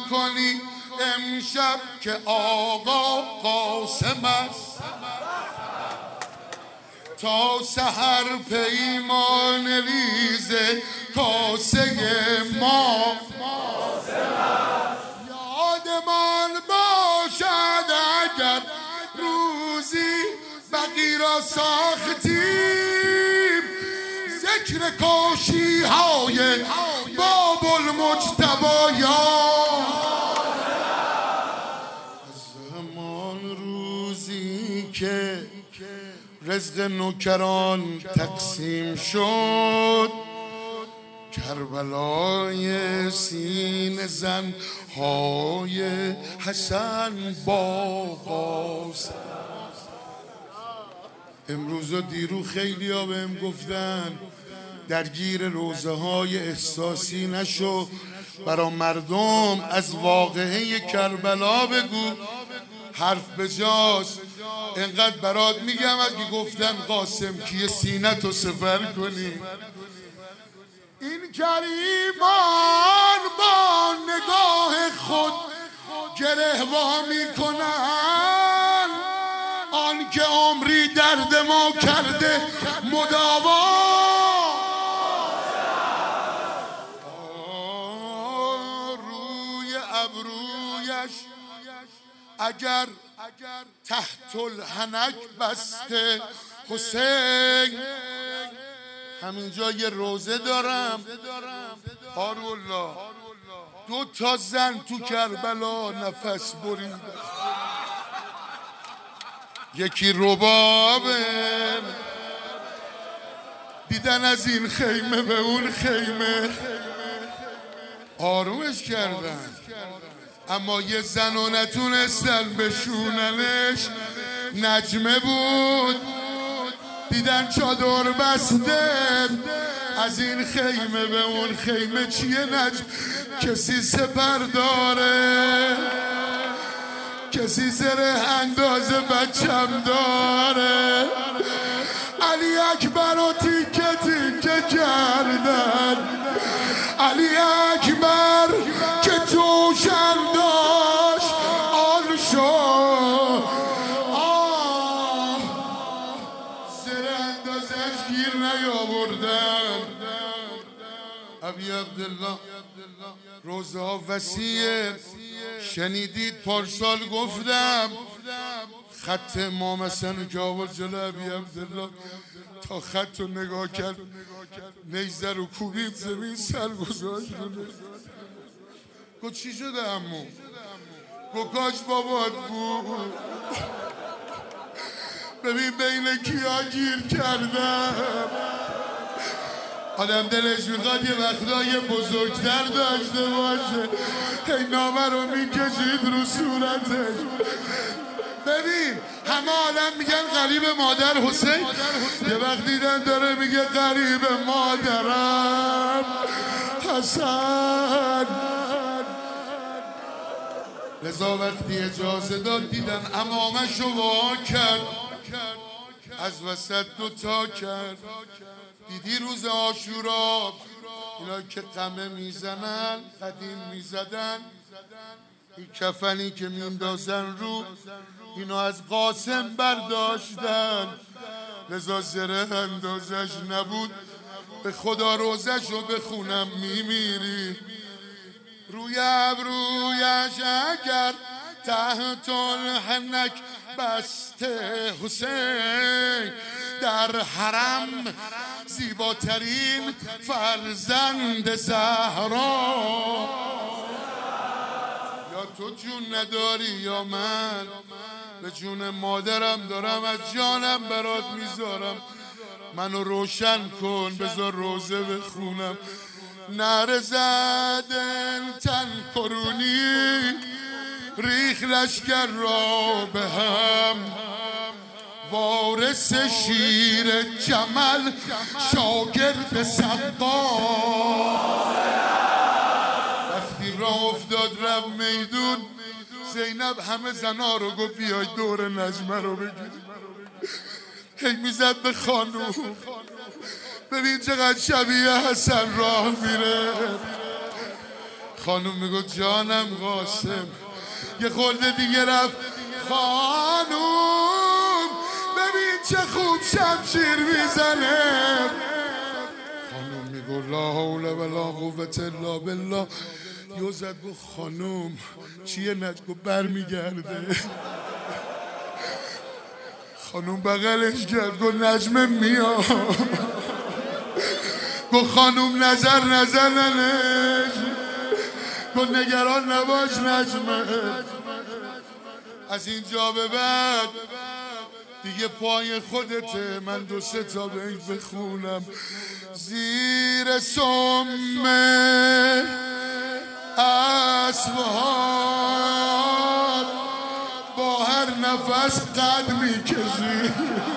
کنی امشب که آقا قاسم است تا سحر پیمان ریزه کاسه ما یادمان باشد اگر روزی بقی را ساختیم ذکر کاشی های باب المجتبی از همان روزی که رزق نوکران تقسیم شد کربلای سینه زن های حسن با قاسم. امروز و دیرو خیلی ها بهم گفتن درگیر روزه های احساسی نشو، برا مردم از واقعه کربلا بگو، حرف بجاست. انقدر برات میگم اگه گفتن قاسم کیه سینه‌تو سپر کنی. این کریمان با نگاه خود گره وا میکنن آن که عمری درد ما کرده مداوا. روی ابرویش اگر تحت الحنک بسته حسین. همینجا یه روزه دارم هارالله، 2 تا زن تو کربلا نفس بریدن، یکی ربابه دیدن از این خیمه به اون خیمه آرومش کردن، اما یه زن و نتونستن بشوننش. نجمه بود دیدن چادر بسته از این خیمه به اون خیمه. چیه نجم؟ کسی سپر داره، کسی زره اندازه بچم داره. علی اکبر رو تیکه تیکه کردن، علی اکبر که جوشن داشت آن شد. زره اندازش گیر نیاوردن. ابی عبدالله روزه ها وسیعه. شنیدید پارسال گفتم خط امام حسن که آورد جلو ابی عبدالله تا خط رو نگاه کرد نیزه رو کوبید زمین سر گذاشت. گفت چی شده عمو؟ گفت کاش بابات بود. ببین بین کیا گیر کردم. آدم دلش میخواد یه وقتای بزرگتر داشته باشه، هی نامه رو میکشید رو صورتش. ببین همه آدم میگن قریب مادر حسین، یه وقت دیدن داره میگه قریب مادرم حسن. لذا وقتی اجازه داد دیدن امامش رو وا کرد، از وسط 2 تا کرد. دیدی روز عاشورا اینا که قمه میزنن، قدیم میزدن، این کفنی که میندازن رو اینا از قاسم برداشتن. لذا زره اندازش نبود. به خدا روزش رو بخونم میمیری. روی ابرویش اگر تحت الحنک بسته حسین، در حرم زیباترین فرزند زهرا. یا تو جون نداری یا من به جون مادرم دارم از جانم برات میذارم. منو روشن کن بذار روزه بخونم. نره زدن تن کرونی ریخ لشکر را به هم. وارث شیر جمل شاگرد سقا. وقتی راه افتاد رفت میدون، زینب همه زنا رو گفت بیای دور نجمه رو بگیریم. هی میزد به خانوم ببین چقدر شبیه حسن راه میره. خانوم میگو جانم قاسم، یه خورده دیگه رفت. خانوم ببین چه خوب شمشیر میزنه. خانوم میگو لا حول ولا قوة الا بالله. یو زد گو خانوم چیه؟ نجگو بر میگرده. خانوم بغلش کرد گو نجمه میاد. گو خانوم نظر نزننش، گو نگران نباش نجمه. از اینجا به بعد دیگه پای خودته. من 2-3 تا بیت بخونم. زیر سم اسوار با هر نفس قد میکشی.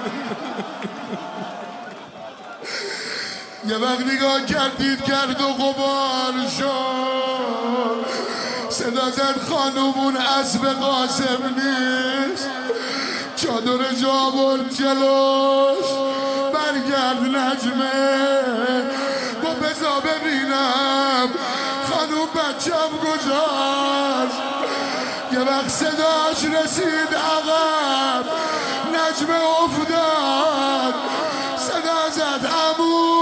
یه وقت نگاه کردید کرد و غبار شد. صدا زد خانومون اسب قاسم نیست. چادر جا برد جلوش، برگرد نجمه. گو بزا ببینم خانوم بچم کجاست. یه وقت صداش رسید عقب، نجمه افتاد. صدا زد عمو.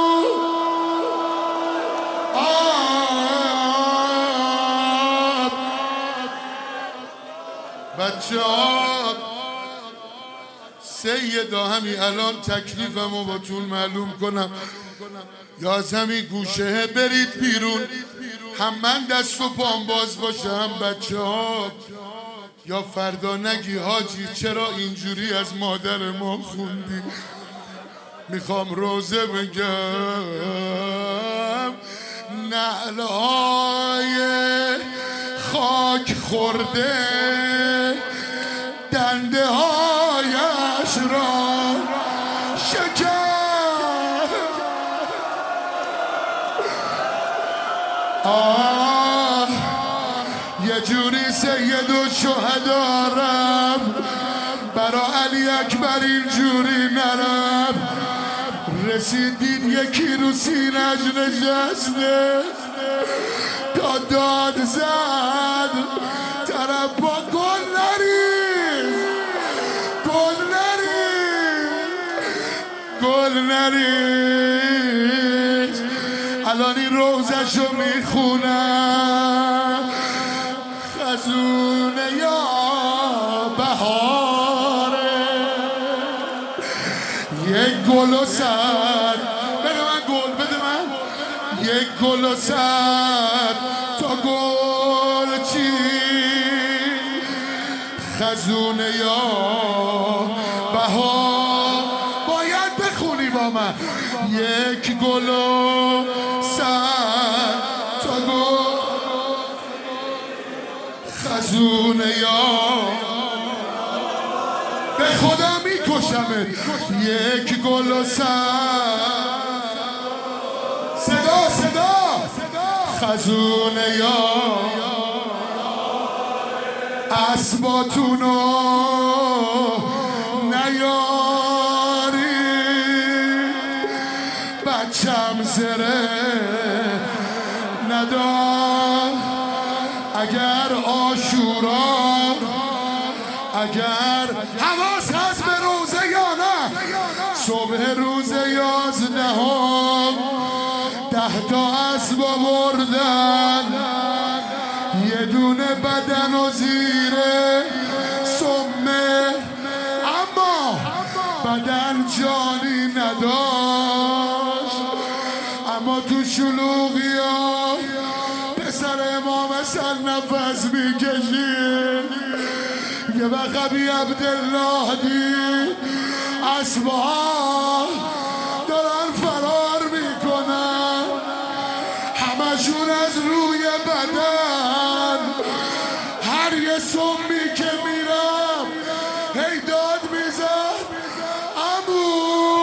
بچه ها سیدا همین الان تکلیفمو باتون معلوم کنم. یا از همین گوشه برید بیرون، هم من دست و پام باز باشم بچه ها، یا فردا نگی حاجی چرا اینجوری از مادر ما خوندی. میخوام روزه بگم نعلهای خاک خورده دنده هایش را شکر. یه جوری سید و شهدارم، برا علی اکبر اینجوری نرم. رسیدید یکی رو سینه‌اش نشسته، تا داد زد طرف با گل نریز، گل نریز، گل نریز. الان این روزشو میخونم. خزونه یا بهاره، یک گل و سر بده من، گل بده من. یک گل و سر تا گل چی. خزونه یا بهار باید بخونی با من. یک گل و سر تا گل. خزونه یا به خدا میکشمت. یک گل و سر. صدا صدا. خزونه یا اسباتونو نیاری. بچم زره ندار. اگر عاشورا، اگر حواس هست به روزه یا نه، صبح روز 11 10 تا اسب بردن، یه دونه بدن و زیره سمه، اما بدن جانی نداشت. اما تو شلوغی ها پسر امام حسن نفس میکشید. یه وقت ابی عبدالله دید اسبها دارن فرار میکنن، همشون از روی بدن. هر یه سمی که میرم هی داد میزد عمو.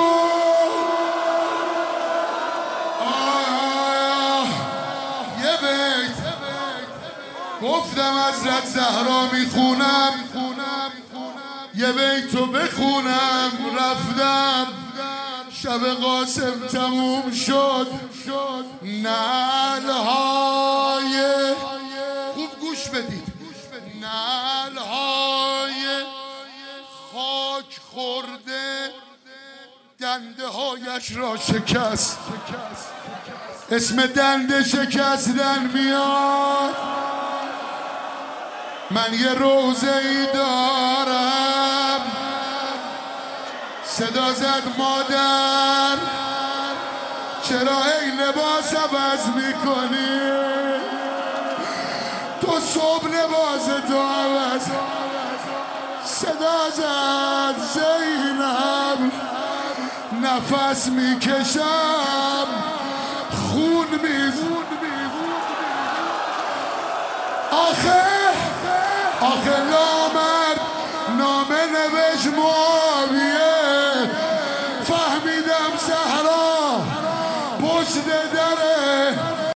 یه بیت گفتم حضرت زهرا میخونم، یه بیتو بخونم. رفتم شب قاسم تموم شد، نعلهای دنده هایش را شکست، اسم دنده شکستن میاد. من یه روزه ای دارم صدا زد مادر چرا ای لباس عوض میکنی؟ تو صبح لباس تو عوض. صدا زد زینب نفس میکشم خون میز